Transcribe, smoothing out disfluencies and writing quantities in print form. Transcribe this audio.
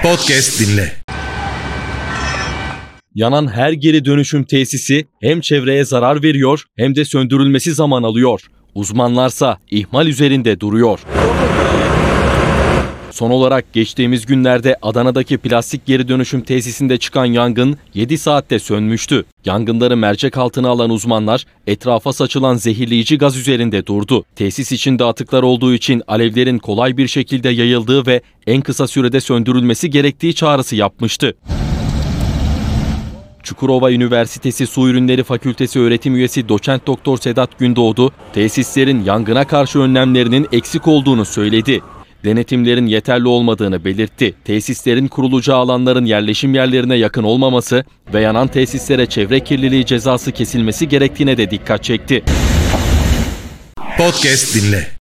Podcast dinle. Yanan her geri dönüşüm tesisi hem çevreye zarar veriyor hem de söndürülmesi zaman alıyor. Uzmanlarsa ihmal üzerinde duruyor. Son olarak geçtiğimiz günlerde Adana'daki plastik geri dönüşüm tesisinde çıkan yangın 7 saatte sönmüştü. Yangınları mercek altına alan uzmanlar etrafa saçılan zehirleyici gaz üzerinde durdu. Tesis içinde atıklar olduğu için alevlerin kolay bir şekilde yayıldığı ve en kısa sürede söndürülmesi gerektiği çağrısı yapmıştı. Çukurova Üniversitesi Su Ürünleri Fakültesi öğretim üyesi doçent doktor Sedat Gündoğdu, tesislerin yangına karşı önlemlerinin eksik olduğunu söyledi. Denetimlerin yeterli olmadığını belirtti. Tesislerin kurulacağı alanların yerleşim yerlerine yakın olmaması ve yanan tesislere çevre kirliliği cezası kesilmesi gerektiğine de dikkat çekti. Podcast dinle.